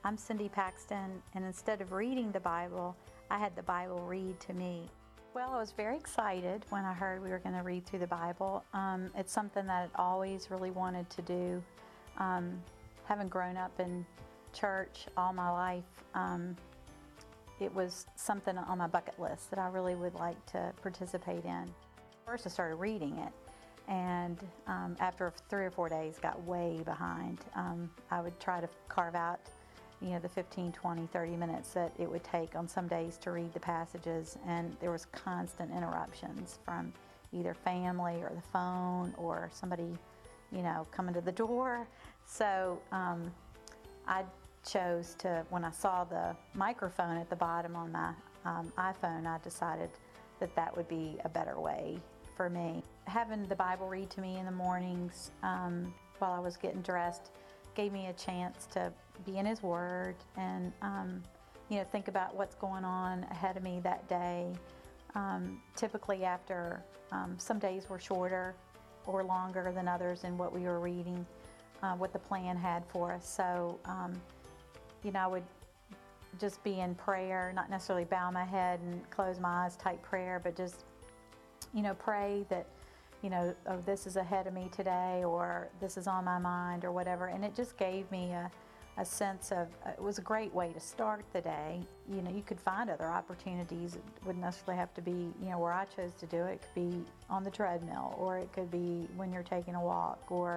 I'm Cindy Paxton, and instead of reading the Bible, I had the Bible read to me. Well, I was very excited when I heard we were going to read through the Bible. It's something that I'd always really wanted to do. Having grown up in church all my life, it was something on my bucket list that I really would like to participate in. First, I started reading it, and after 3 or 4 days, got way behind. I would try to carve out the 15, 20, 30 minutes that it would take on some days to read the passages, and there was constant interruptions from either family or the phone or somebody, coming to the door. So I chose to, when I saw the microphone at the bottom on my iPhone, I decided that would be a better way for me. Having the Bible read to me in the mornings while I was getting dressed gave me a chance to be in His Word and think about what's going on ahead of me that day. Typically after some days were shorter or longer than others in what we were reading, what the plan had for us. So I would just be in prayer, not necessarily bow my head and close my eyes type prayer, but just pray that oh, this is ahead of me today, or this is on my mind, or whatever. And it just gave me a sense of, it was a great way to start the day. You could find other opportunities. It wouldn't necessarily have to be, where I chose to do it. It could be on the treadmill, or it could be when you're taking a walk, or,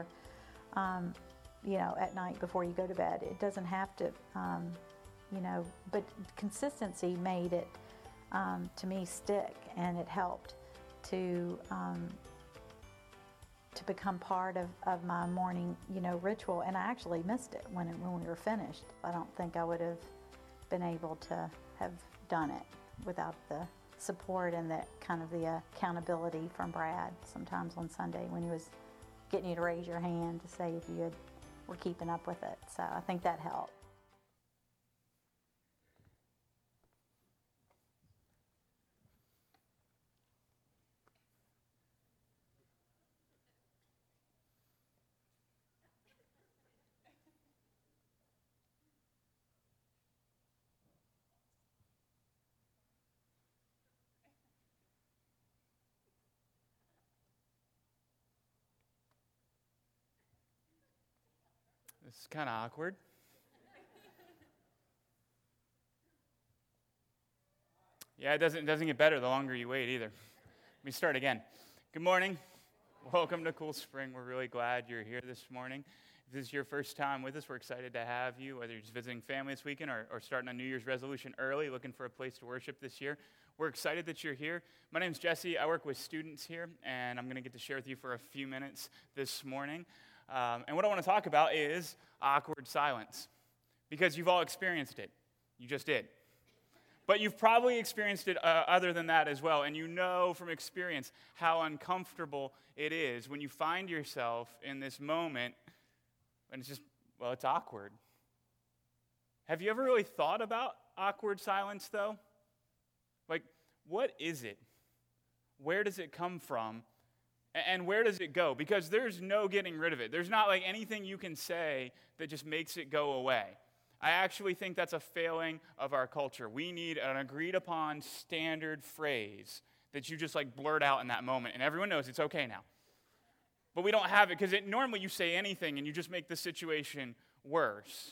at night before you go to bed. It doesn't have to, but consistency made it, to me, stick, and it helped to become part of my morning, ritual. And I actually missed it when we were finished. I don't think I would have been able to have done it without the support and the kind of the accountability from Brad sometimes on Sunday when he was getting you to raise your hand to say if you were keeping up with it. So I think that helped. This is kind of awkward. Yeah, it doesn't get better the longer you wait either. Let me start again. Good morning. Welcome to Cool Spring. We're really glad you're here this morning. If this is your first time with us, we're excited to have you, whether you're just visiting family this weekend or starting a New Year's resolution early, looking for a place to worship this year. We're excited that you're here. My name's Jesse. I work with students here, and I'm going to get to share with you for a few minutes this morning. And what I want to talk about is awkward silence, because you've all experienced it. You just did. But you've probably experienced it other than that as well, and you know from experience how uncomfortable it is when you find yourself in this moment, and it's just, it's awkward. Have you ever really thought about awkward silence, though? Like, what is it? Where does it come from? And where does it go? Because there's no getting rid of it. There's not like anything you can say that just makes it go away. I actually think that's a failing of our culture. We need an agreed upon standard phrase that you just like blurt out in that moment, and everyone knows it's okay now. But we don't have it because normally you say anything and you just make the situation worse.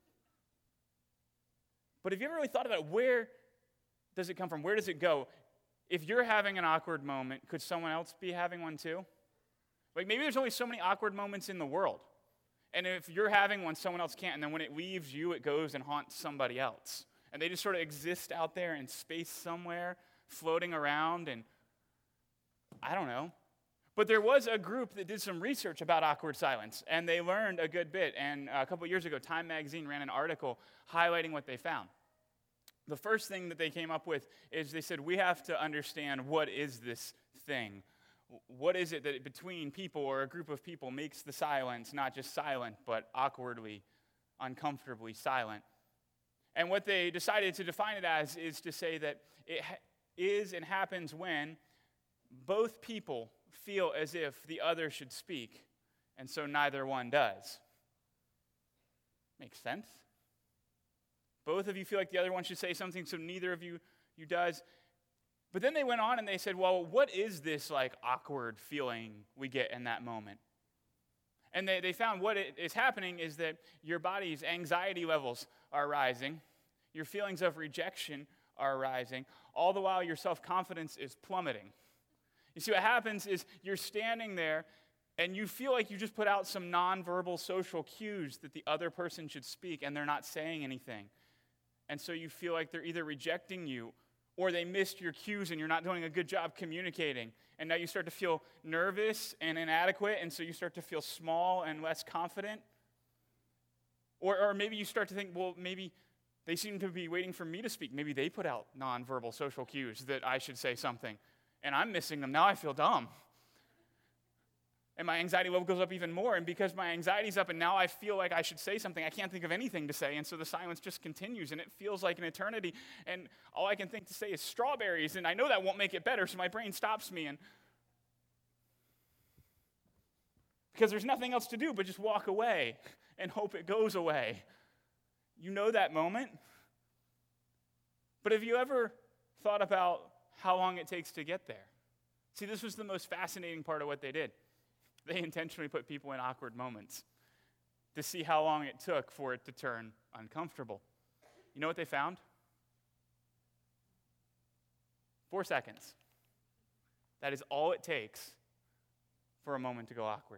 But have you ever really thought about where does it come from? Where does it go? If you're having an awkward moment, could someone else be having one too? Like maybe there's only so many awkward moments in the world. And if you're having one, someone else can't. And then when it leaves you, it goes and haunts somebody else. And they just sort of exist out there in space somewhere, floating around, and I don't know. But there was a group that did some research about awkward silence, and they learned a good bit. And a couple years ago, Time Magazine ran an article highlighting what they found. The first thing that they came up with is they said, we have to understand what is this thing. What is it that between people or a group of people makes the silence not just silent, but awkwardly, uncomfortably silent? And what they decided to define it as is to say that it is and happens when both people feel as if the other should speak, and so neither one does. Makes sense? Both of you feel like the other one should say something, so neither of you does. But then they went on and they said, well, what is this like awkward feeling we get in that moment? And they found what is happening is that your body's anxiety levels are rising. Your feelings of rejection are rising. All the while your self-confidence is plummeting. You see, what happens is you're standing there and you feel like you just put out some nonverbal social cues that the other person should speak, and they're not saying anything. And so you feel like they're either rejecting you or they missed your cues and you're not doing a good job communicating. And now you start to feel nervous and inadequate, and so you start to feel small and less confident. Or maybe you start to think, well, maybe they seem to be waiting for me to speak. Maybe they put out nonverbal social cues that I should say something, and I'm missing them. Now I feel dumb. And my anxiety level goes up even more, and because my anxiety's up and now I feel like I should say something, I can't think of anything to say, and so the silence just continues, and it feels like an eternity, and all I can think to say is strawberries, and I know that won't make it better, so my brain stops me, and because there's nothing else to do but just walk away and hope it goes away. You know that moment? But have you ever thought about how long it takes to get there? See, this was the most fascinating part of what they did. They intentionally put people in awkward moments to see how long it took for it to turn uncomfortable. You know what they found? 4 seconds. That is all it takes for a moment to go awkward.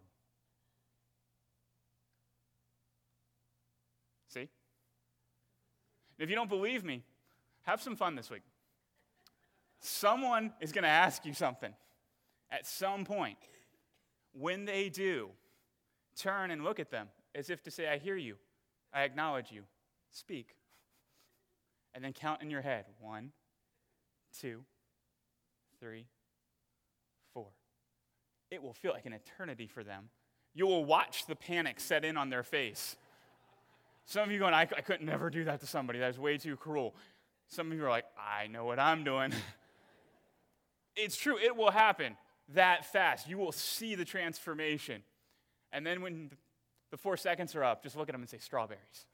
See? If you don't believe me, have some fun this week. Someone is going to ask you something at some point. When they do, turn and look at them as if to say, I hear you, I acknowledge you, speak. And then count in your head, 1, 2, 3, 4. It will feel like an eternity for them. You will watch the panic set in on their face. Some of you going, I could never do that to somebody, that's way too cruel. Some of you are like, I know what I'm doing. It's true, it will happen that fast. You will see the transformation. And then when the 4 seconds are up, just look at them and say, strawberries.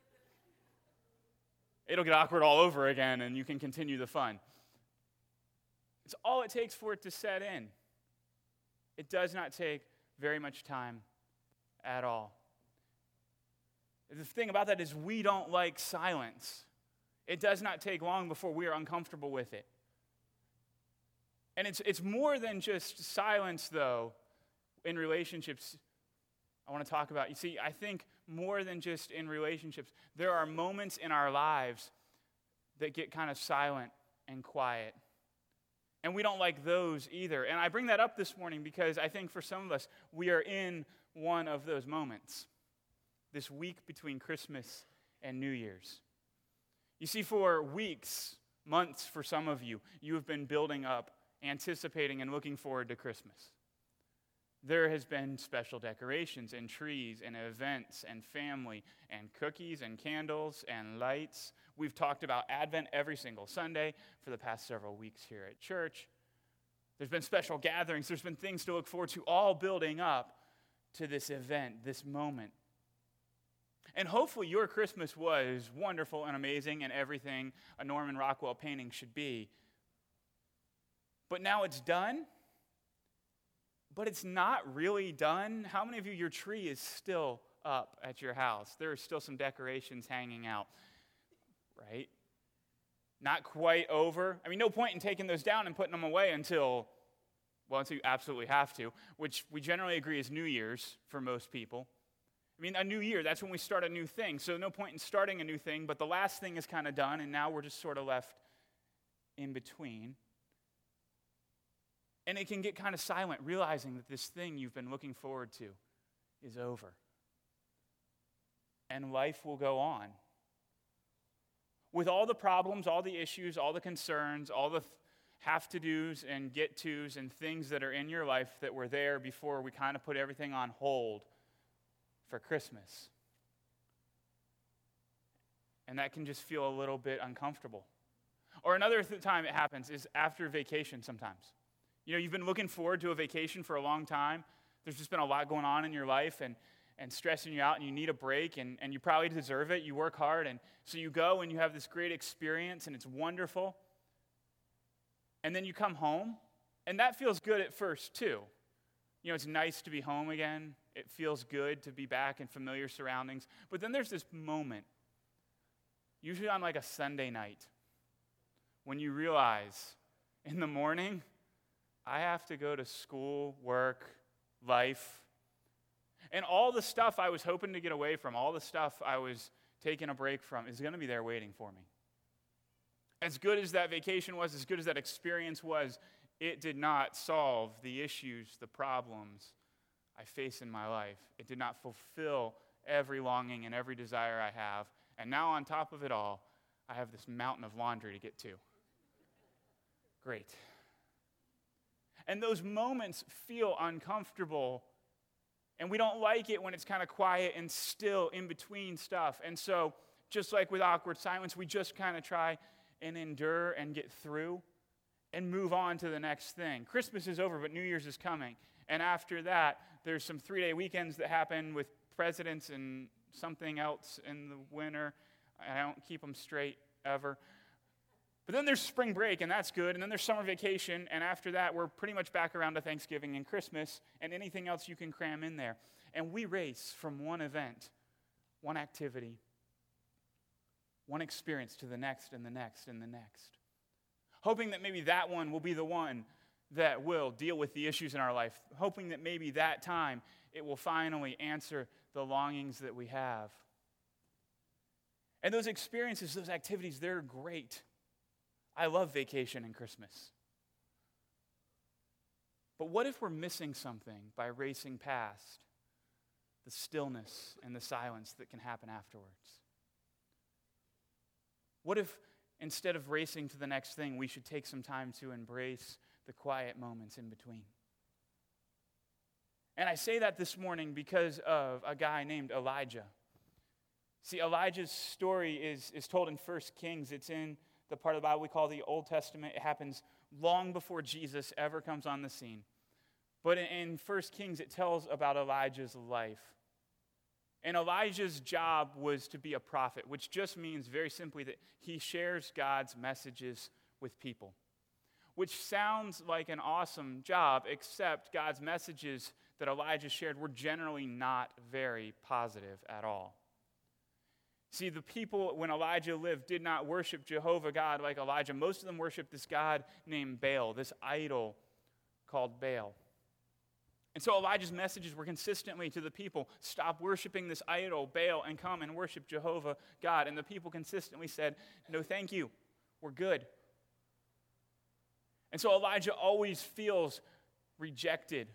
It'll get awkward all over again, and you can continue the fun. It's all it takes for it to set in. It does not take very much time at all. The thing about that is we don't like silence. It does not take long before we are uncomfortable with it. And it's more than just silence, though, in relationships I want to talk about. You see, I think more than just in relationships, there are moments in our lives that get kind of silent and quiet. And we don't like those either. And I bring that up this morning because I think for some of us, we are in one of those moments. This week between Christmas and New Year's. You see, for weeks, months for some of you, you have been building up, anticipating and looking forward to Christmas. There has been special decorations and trees and events and family and cookies and candles and lights. We've talked about Advent every single Sunday for the past several weeks here at church. There's been special gatherings. There's been things to look forward to, all building up to this event, this moment. And hopefully your Christmas was wonderful and amazing and everything a Norman Rockwell painting should be. But now it's done, but it's not really done. How many of you, your tree is still up at your house? There are still some decorations hanging out, right? Not quite over. I mean, no point in taking those down and putting them away until you absolutely have to, which we generally agree is New Year's for most people. I mean, a new year, that's when we start a new thing. So no point in starting a new thing, but the last thing is kind of done, and now we're just sort of left in between. And it can get kind of silent, realizing that this thing you've been looking forward to is over. And life will go on. With all the problems, all the issues, all the concerns, all the have-to-dos and get-tos and things that are in your life that were there before we kind of put everything on hold for Christmas. And that can just feel a little bit uncomfortable. Or another time it happens is after vacation sometimes. You know, you've been looking forward to a vacation for a long time. There's just been a lot going on in your life, and and stressing you out, and you need a break, and you probably deserve it. You work hard, and so you go and you have this great experience, and it's wonderful. And then you come home, and that feels good at first too. You know, it's nice to be home again. It feels good to be back in familiar surroundings. But then there's this moment, usually on like a Sunday night, when you realize in the morning, I have to go to school, work, life, and all the stuff I was hoping to get away from, all the stuff I was taking a break from is going to be there waiting for me. As good as that vacation was, as good as that experience was, it did not solve the issues, the problems I face in my life. It did not fulfill every longing and every desire I have. And now on top of it all, I have this mountain of laundry to get to. Great. And those moments feel uncomfortable, and we don't like it when it's kind of quiet and still in between stuff. And so, just like with awkward silence, we just kind of try and endure and get through and move on to the next thing. Christmas is over, but New Year's is coming. And after that, there's some 3-day weekends that happen with presidents and something else in the winter. I don't keep them straight ever. But then there's spring break, and that's good. And then there's summer vacation. And after that, we're pretty much back around to Thanksgiving and Christmas and anything else you can cram in there. And we race from one event, one activity, one experience to the next and the next and the next, hoping that maybe that one will be the one that will deal with the issues in our life, hoping that maybe that time it will finally answer the longings that we have. And those experiences, those activities, they're great. I love vacation and Christmas. But what if we're missing something by racing past the stillness and the silence that can happen afterwards? What if instead of racing to the next thing, we should take some time to embrace the quiet moments in between? And I say that this morning because of a guy named Elijah. See, Elijah's story is told in 1 Kings. It's in the part of the Bible we call the Old Testament. It happens long before Jesus ever comes on the scene. But in 1 Kings, it tells about Elijah's life. And Elijah's job was to be a prophet, which just means very simply that he shares God's messages with people, which sounds like an awesome job, except God's messages that Elijah shared were generally not very positive at all. See, the people, when Elijah lived, did not worship Jehovah God like Elijah. Most of them worshiped this god named Baal, this idol called Baal. And so Elijah's messages were consistently to the people, stop worshiping this idol, Baal, and come and worship Jehovah God. And the people consistently said, no, thank you, we're good. And so Elijah always feels rejected.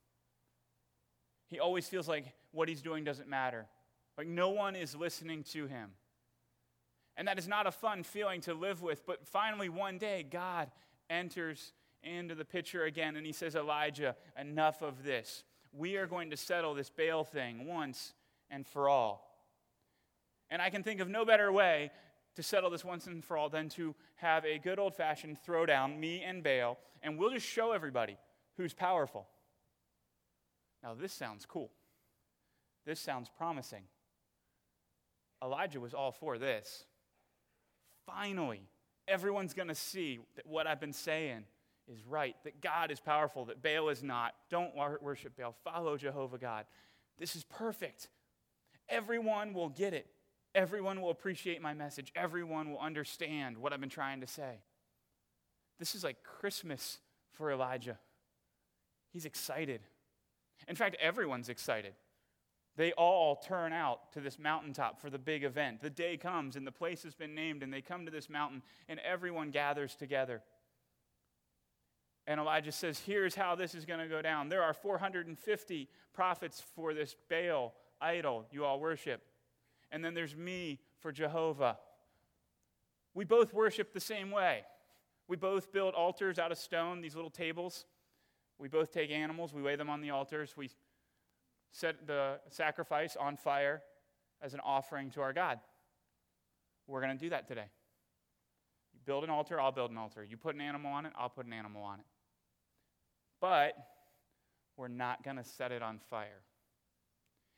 He always feels like what he's doing doesn't matter. Like no one is listening to him. And that is not a fun feeling to live with. But finally, one day, God enters into the picture again, and he says, Elijah, enough of this. We are going to settle this Baal thing once and for all. And I can think of no better way to settle this once and for all than to have a good old-fashioned throwdown, me and Baal, and we'll just show everybody who's powerful. Now, this sounds cool. This sounds promising. Elijah was all for this. Finally, everyone's going to see that what I've been saying is right, that God is powerful, that Baal is not. Don't worship Baal. Follow Jehovah God. This is perfect. Everyone will get it. Everyone will appreciate my message. Everyone will understand what I've been trying to say. This is like Christmas for Elijah. He's excited. In fact, everyone's excited. They all turn out to this mountaintop for the big event. The day comes and the place has been named and they come to this mountain and everyone gathers together. And Elijah says, here's how this is going to go down. There are 450 prophets for this Baal idol you all worship. And then there's me for Jehovah. We both worship the same way. We both build altars out of stone, these little tables. We both take animals, we lay them on the altars. We set the sacrifice on fire as an offering to our God. We're going to do that today. You build an altar, I'll build an altar. You put an animal on it, I'll put an animal on it. But we're not going to set it on fire.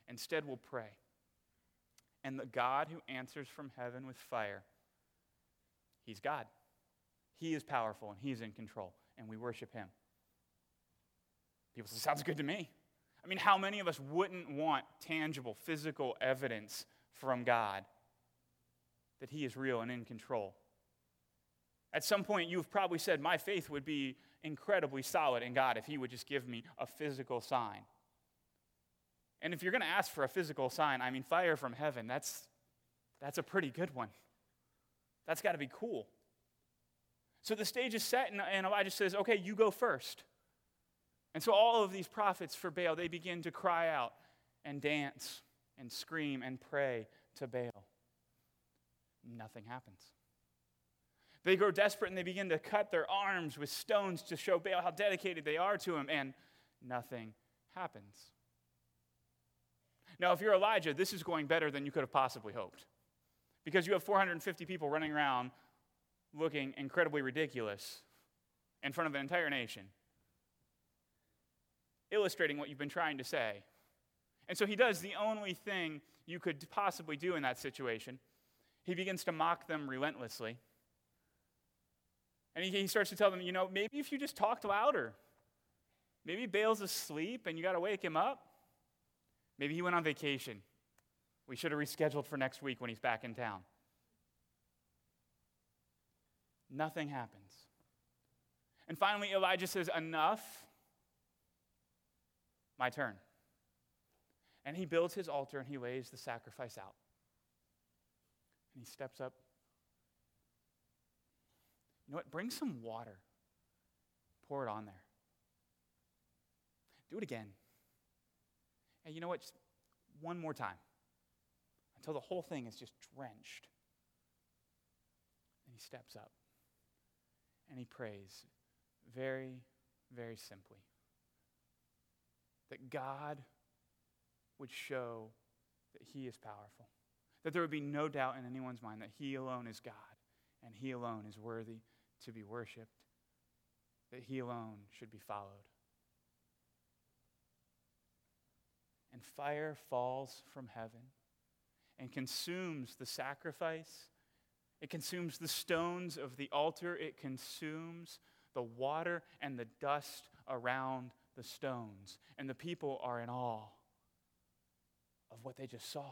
Instead, we'll pray. And the God who answers from heaven with fire, he's God. He is powerful, and he's in control, and we worship him. People say, sounds good to me. I mean, how many of us wouldn't want tangible, physical evidence from God that he is real and in control? At some point, you've probably said, my faith would be incredibly solid in God if he would just give me a physical sign. And if you're going to ask for a physical sign, I mean, fire from heaven, that's a pretty good one. That's got to be cool. So the stage is set, and Elijah says, okay, you go first. And so all of these prophets for Baal, they begin to cry out and dance and scream and pray to Baal. Nothing happens. They grow desperate and they begin to cut their arms with stones to show Baal how dedicated they are to him, and nothing happens. Now, if you're Elijah, this is going better than you could have possibly hoped, because you have 450 people running around looking incredibly ridiculous in front of an entire nation, illustrating what you've been trying to say. And so he does the only thing you could possibly do in that situation. He begins to mock them relentlessly. And he starts to tell them, maybe if you just talked louder. Maybe Baal's asleep and you got to wake him up. Maybe he went on vacation. We should have rescheduled for next week when he's back in town. Nothing happens. And finally, Elijah says, enough. My turn. And he builds his altar and he lays the sacrifice out. And he steps up. You know what? Bring some water. Pour it on there. Do it again. And you know what? Just one more time. Until the whole thing is just drenched. And he steps up. And he prays very, very simply that God would show that he is powerful. That there would be no doubt in anyone's mind that he alone is God and he alone is worthy to be worshiped. That he alone should be followed. And fire falls from heaven and consumes the sacrifice. It consumes the stones of the altar. It consumes the water and the dust around the stones. And the people are in awe of what they just saw.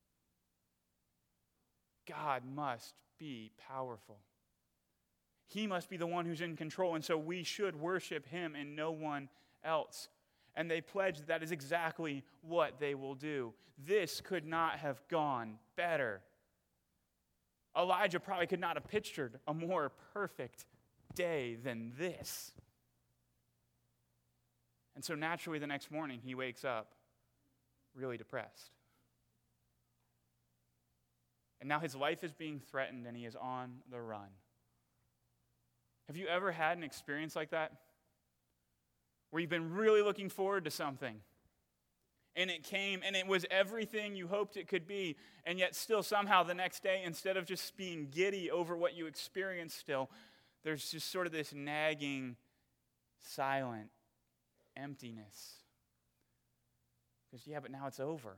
God must be powerful. He must be the one who's in control, and so we should worship him and no one else. And they pledge that is exactly what they will do. This could not have gone better. Elijah probably could not have pictured a more perfect day than this. And so naturally the next morning he wakes up really depressed. And now his life is being threatened and he is on the run. Have you ever had an experience like that? Where you've been really looking forward to something, and it came, and it was everything you hoped it could be, and yet still somehow the next day, instead of just being giddy over what you experienced still, there's just sort of this nagging, silent emptiness. Because, but now it's over.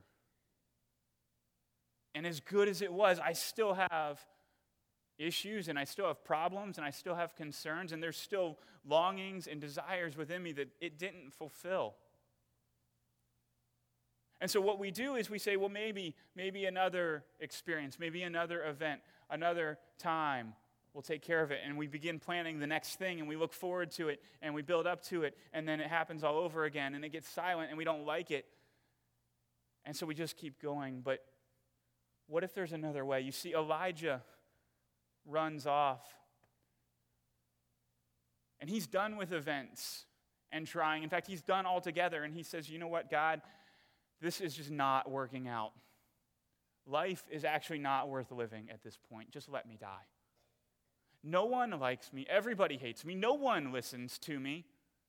And as good as it was, I still have issues, and I still have problems, and I still have concerns, and there's still longings and desires within me that it didn't fulfill. And so what we do is we say, well, maybe another experience, maybe another event, another time will take care of it. And we begin planning the next thing, and we look forward to it, and we build up to it, and then it happens all over again, and it gets silent, and we don't like it. And so we just keep going. But what if there's another way? You see, Elijah runs off. And he's done with events and trying. In fact, he's done altogether. And he says, you know what, God, this is just not working out. Life is actually not worth living at this point. Just let me die. No one likes me. Everybody hates me. No one listens to me.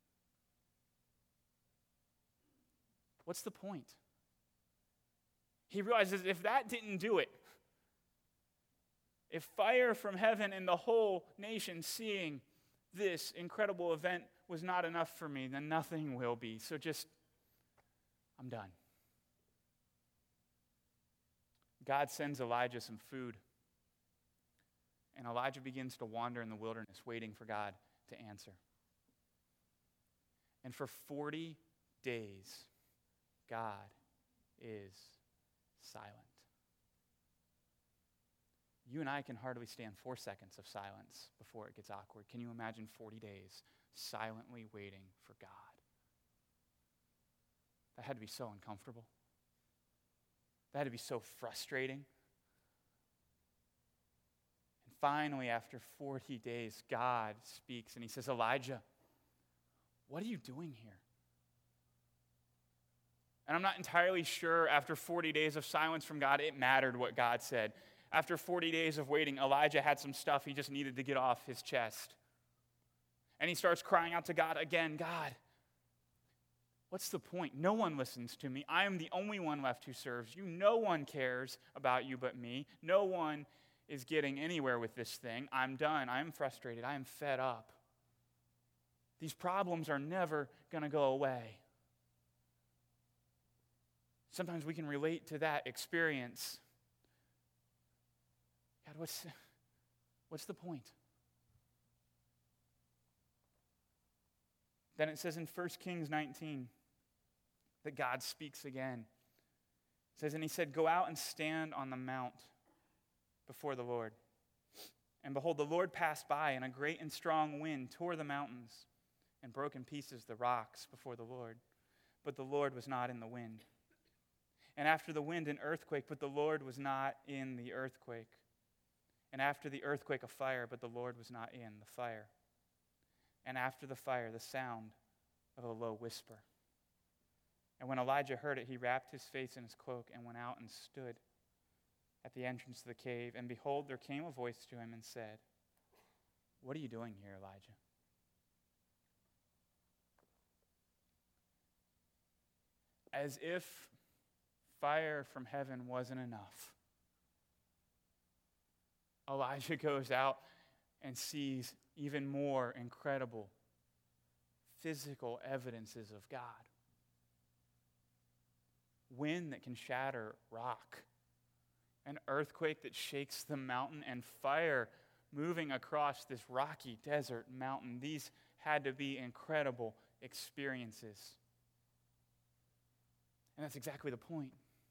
What's the point? He realizes if that didn't do it, if fire from heaven and the whole nation seeing this incredible event was not enough for me, then nothing will be. So I'm done. God sends Elijah some food. And Elijah begins to wander in the wilderness, waiting for God to answer. And for 40 days, God is silent. You and I can hardly stand 4 seconds of silence before it gets awkward. Can you imagine 40 days silently waiting for God? That had to be so uncomfortable. That had to be so frustrating. And finally, after 40 days, God speaks and he says, Elijah, what are you doing here? And I'm not entirely sure after 40 days of silence from God, it mattered what God said. After 40 days of waiting, Elijah had some stuff he just needed to get off his chest. And he starts crying out to God again, God, what's the point? No one listens to me. I am the only one left who serves you. No one cares about you but me. No one is getting anywhere with this thing. I'm done. I'm frustrated. I am fed up. These problems are never going to go away. Sometimes we can relate to that experience. God, what's the point? Then it says in 1 Kings 19 that God speaks again. It says, and he said, go out and stand on the mount before the Lord. And behold, the Lord passed by, and a great and strong wind tore the mountains and broke in pieces the rocks before the Lord. But the Lord was not in the wind. And after the wind, an earthquake, but the Lord was not in the earthquake. And after the earthquake, a fire, but the Lord was not in the fire. And after the fire, the sound of a low whisper. And when Elijah heard it, he wrapped his face in his cloak and went out and stood at the entrance of the cave. And behold, there came a voice to him and said, what are you doing here, Elijah? As if fire from heaven wasn't enough, Elijah goes out and sees even more incredible physical evidences of God. Wind that can shatter rock, an earthquake that shakes the mountain, and fire moving across this rocky desert mountain. These had to be incredible experiences. And that's exactly the point.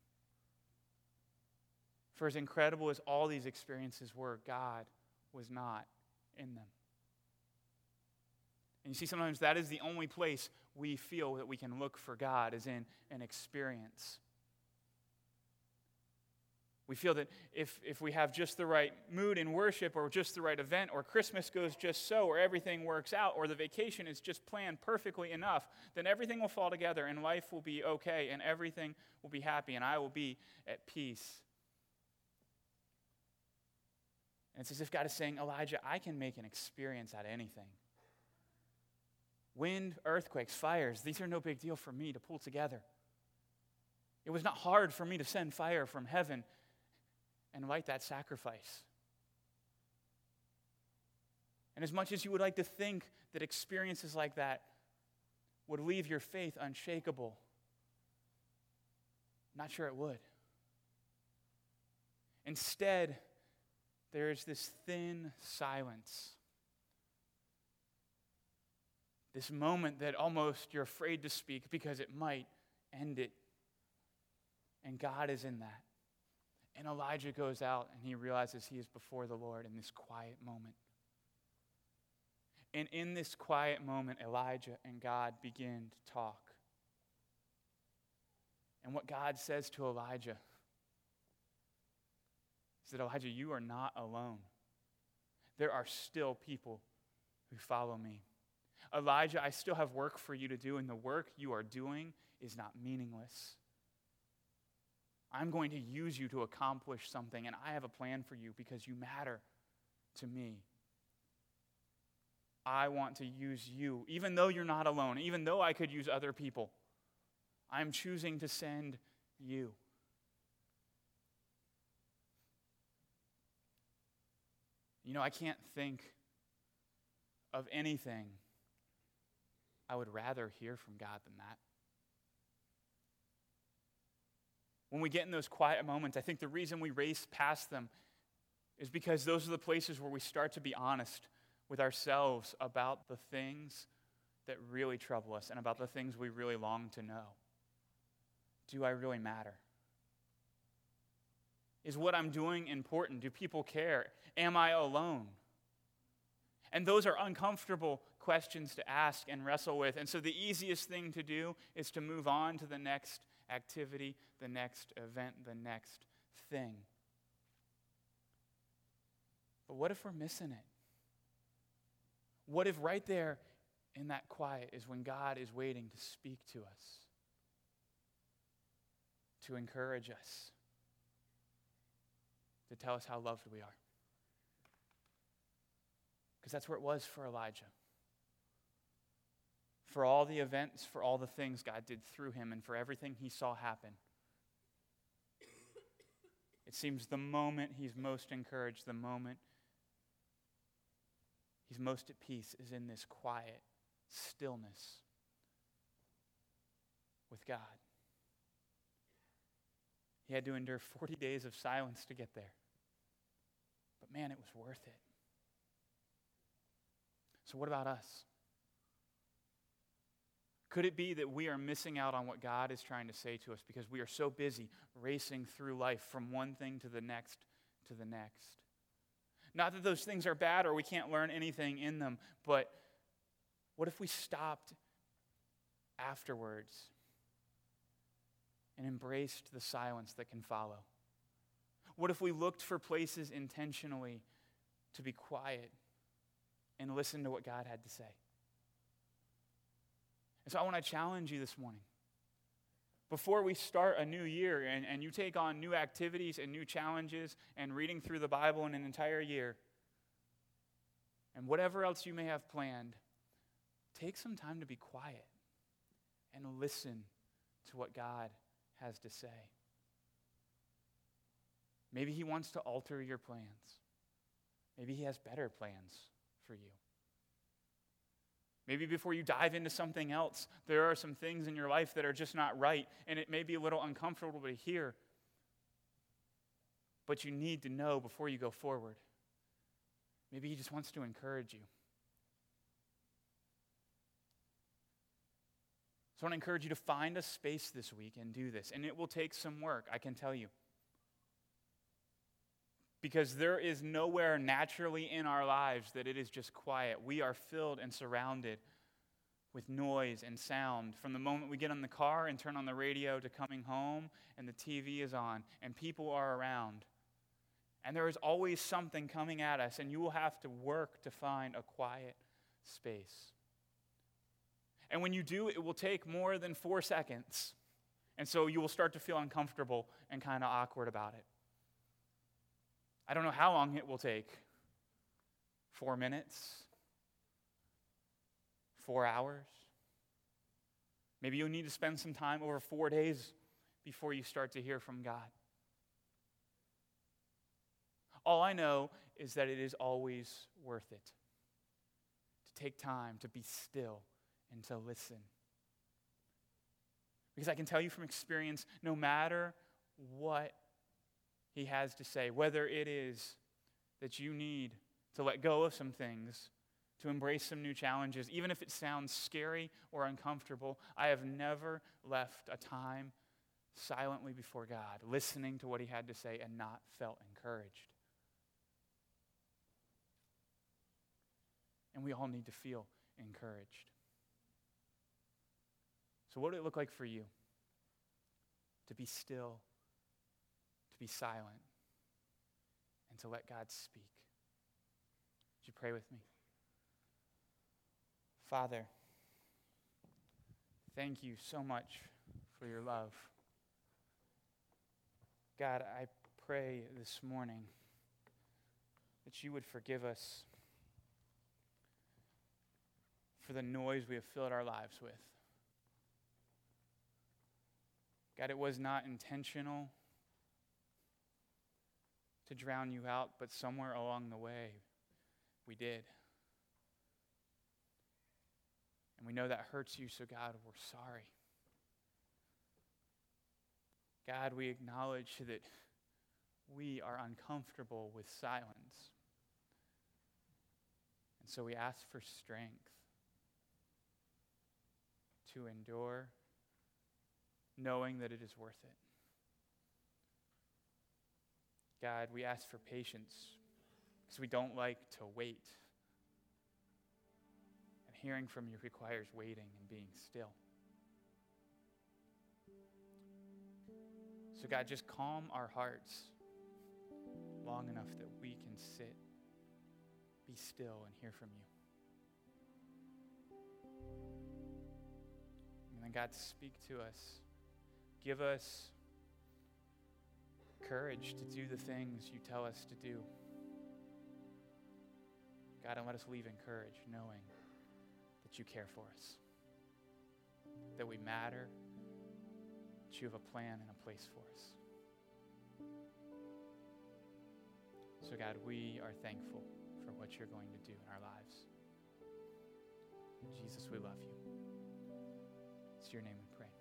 For as incredible as all these experiences were, God was not in them. And you see, sometimes that is the only place we feel that we can look for God, is in an experience. We feel that if we have just the right mood in worship, or just the right event, or Christmas goes just so, or everything works out, or the vacation is just planned perfectly enough, then everything will fall together and life will be okay and everything will be happy and I will be at peace. And it's as if God is saying, Elijah, I can make an experience out of anything. Wind, earthquakes, fires, these are no big deal for me to pull together. It was not hard for me to send fire from heaven and light that sacrifice. And as much as you would like to think that experiences like that would leave your faith unshakable, I'm not sure it would. Instead, there is this thin silence. This moment that almost you're afraid to speak because it might end it. And God is in that. And Elijah goes out and he realizes he is before the Lord in this quiet moment. And in this quiet moment, Elijah and God begin to talk. And what God says to Elijah is that, Elijah, you are not alone. There are still people who follow me. Elijah, I still have work for you to do, and the work you are doing is not meaningless. I'm going to use you to accomplish something, and I have a plan for you because you matter to me. I want to use you, even though you're not alone, even though I could use other people. I'm choosing to send you. You know, I can't think of anything I would rather hear from God than that. When we get in those quiet moments, I think the reason we race past them is because those are the places where we start to be honest with ourselves about the things that really trouble us and about the things we really long to know. Do I really matter? Is what I'm doing important? Do people care? Am I alone? And those are uncomfortable questions to ask and wrestle with. And so the easiest thing to do is to move on to the next activity, the next event, the next thing. But what if we're missing it? What if right there in that quiet is when God is waiting to speak to us, to encourage us, to tell us how loved we are? Because that's where it was for Elijah. For all the events, for all the things God did through him, and for everything he saw happen. It seems the moment he's most encouraged, the moment he's most at peace is in this quiet stillness with God. He had to endure 40 days of silence to get there. But man, it was worth it. So what about us? Could it be that we are missing out on what God is trying to say to us because we are so busy racing through life from one thing to the next to the next? Not that those things are bad or we can't learn anything in them, but what if we stopped afterwards and embraced the silence that can follow? What if we looked for places intentionally to be quiet and listen to what God had to say? And so I want to challenge you this morning. Before we start a new year and you take on new activities and new challenges and reading through the Bible in an entire year, and whatever else you may have planned, take some time to be quiet and listen to what God has to say. Maybe he wants to alter your plans. Maybe he has better plans for you. Maybe before you dive into something else, there are some things in your life that are just not right, and it may be a little uncomfortable to hear, but you need to know before you go forward. Maybe he just wants to encourage you. So I want to encourage you to find a space this week and do this, and it will take some work, I can tell you. Because there is nowhere naturally in our lives that it is just quiet. We are filled and surrounded with noise and sound. From the moment we get in the car and turn on the radio to coming home and the TV is on and people are around. And there is always something coming at us, and you will have to work to find a quiet space. And when you do, it will take more than 4 seconds. And so you will start to feel uncomfortable and kind of awkward about it. I don't know how long it will take. 4 minutes? 4 hours? Maybe you'll need to spend some time over 4 days before you start to hear from God. All I know is that it is always worth it to take time to be still and to listen. Because I can tell you from experience, no matter what he has to say, whether it is that you need to let go of some things, to embrace some new challenges, even if it sounds scary or uncomfortable, I have never left a time silently before God, listening to what he had to say and not felt encouraged. And we all need to feel encouraged. So what would it look like for you to be still, to be silent, and to let God speak? Would you pray with me? Father, thank you so much for your love. God, I pray this morning that you would forgive us for the noise we have filled our lives with. God, it was not intentional to drown you out, but somewhere along the way, we did. And we know that hurts you, so God, we're sorry. God, we acknowledge that we are uncomfortable with silence. And so we ask for strength to endure, knowing that it is worth it. God, we ask for patience because we don't like to wait. And hearing from you requires waiting and being still. So God, just calm our hearts long enough that we can sit, be still, and hear from you. And then God, speak to us. Give us courage to do the things you tell us to do. God, and let us leave encouraged, knowing that you care for us, that we matter, that you have a plan and a place for us. So God, we are thankful for what you're going to do in our lives. Jesus, we love you. It's your name we pray.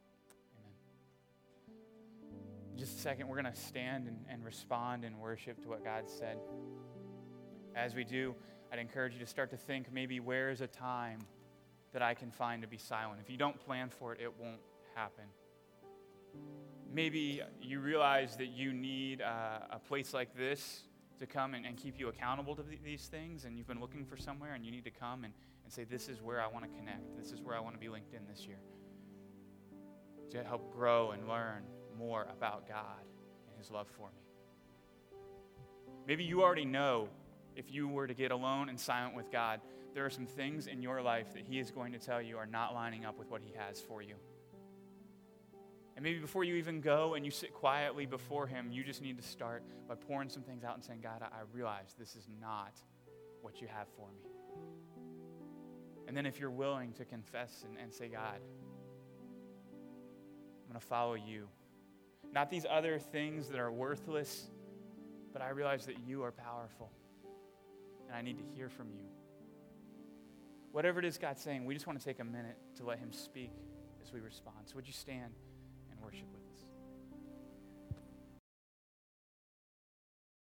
Amen. In just a second, we're going to stand and respond in worship to what God said. As we do, I'd encourage you to start to think, maybe where is a time that I can find to be silent? If you don't plan for it, it won't happen. Maybe you realize that you need a place like this to come and keep you accountable to these things, and you've been looking for somewhere, and you need to come and say, this is where I want to connect. This is where I want to be linked in this year, to help grow and learn more about God and his love for me. Maybe you already know, if you were to get alone and silent with God, there are some things in your life that he is going to tell you are not lining up with what he has for you. And maybe before you even go and you sit quietly before him, you just need to start by pouring some things out and saying, God, I realize this is not what you have for me. And then if you're willing to confess and say, God, I'm going to follow you. Not these other things that are worthless, but I realize that you are powerful. And I need to hear from you. Whatever it is God's saying, we just want to take a minute to let him speak as we respond. So would you stand and worship with me?